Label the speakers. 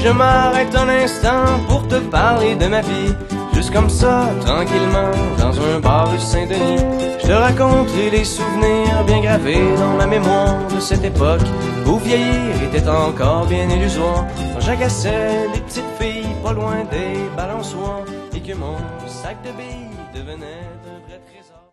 Speaker 1: m'arrête un instant pour te parler de ma vie. Juste comme ça, tranquillement, dans un bar rue Saint-Denis. Je te raconterai les souvenirs bien gravés dans ma mémoire de cette époque où vieillir était encore bien illusoire. Quand j'agaçais des petites filles pas loin des balançoires et que mon sac de billes devenait